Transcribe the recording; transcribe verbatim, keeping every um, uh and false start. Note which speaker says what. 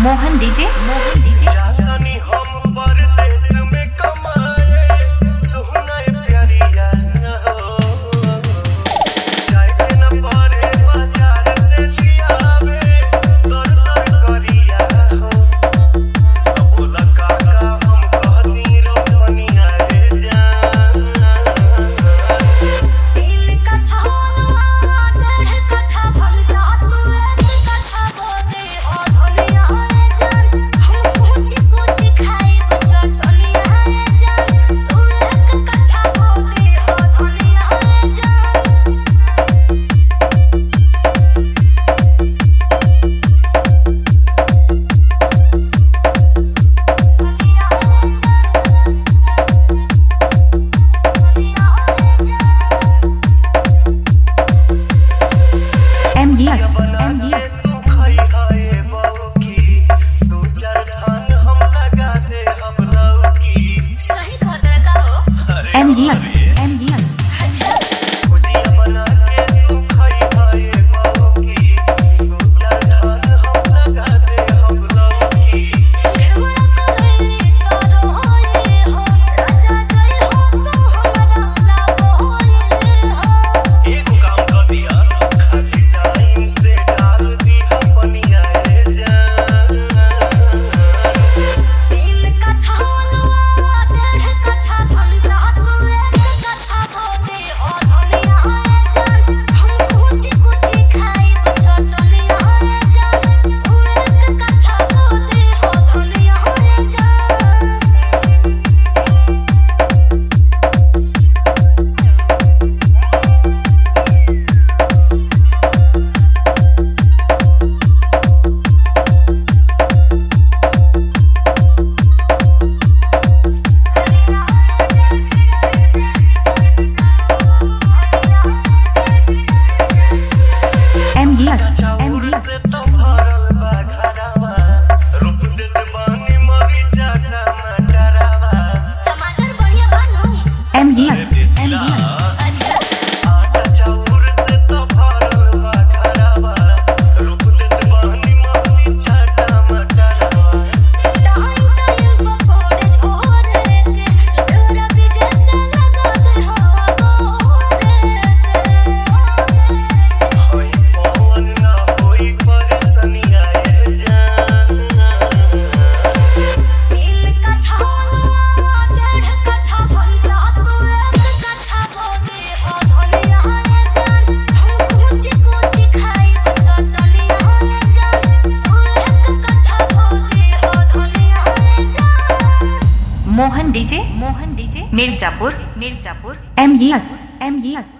Speaker 1: Mohan DJ Mohan DJ
Speaker 2: जानी हम परदेस में कमाए सोहना प्यारिया हो जाए न परे बाजार से लियावे तर तर करिया हो बोला काका हम कहती रोपनिया रे जान
Speaker 3: तीन कथा होलवा डेढ़ कथा भंडा तू एक कथा बोले हो धनिया रे जान हम कुछ कुछ खाइब चटनिया रे जान तू एक कथा बोले हो धनिया रे जान
Speaker 1: एम यस एम यस
Speaker 2: तू खाई आए बहू की दो चार धान हम लगा दे हम लौकी
Speaker 3: सही खबर का हो
Speaker 1: एम यस एम यस
Speaker 3: अच्छा
Speaker 2: खुजिया बना के तू खाई आए बहू की दो चार धान हम लगा दे हम लौकी
Speaker 3: घेवड़ा करैली तोरो होए हो राजा जय हो तू हमरा लाभो होए हो
Speaker 2: एक काम कर दिया खाली टाइम से डाल दी अपनिया रे जान
Speaker 3: तीन कथा होलवा डेढ़ कथा भंडा तू एक कथा बोले हो धनिया रे जान हम कुछ कुछ खाइब चटनिया रे जान तू एक कथा बोले हो धनिया रे जान
Speaker 1: एम यस एम
Speaker 2: चाउर
Speaker 1: यस
Speaker 2: से तो भरल बा घरवा रोप देत बानी मरीचा टमाटरवा
Speaker 3: टमाटर बढ़िया बानो
Speaker 1: एम यस एम यस
Speaker 3: अच्छा
Speaker 2: आटा चाउर से तो भरल बा घरवा रोप देत बानी मरीचा टमाटरवा
Speaker 3: टाइम टाइम पकोड़े झोरे के डोरा बिगड़ लगा दे हो गोरे
Speaker 2: होई पवन ना होई परेशानिया ये जान
Speaker 3: तीन कथा होलवा डेढ़ कथा भंडा तू एक कथा बोले हो धनिया रे जान हम कुछ कुछ खाइब चटनिया रे जान तू एक कथा बोले हो धनिया रे जान
Speaker 1: Mohan DJ Mohan DJ Mirzapur Mirzapur M yes M yes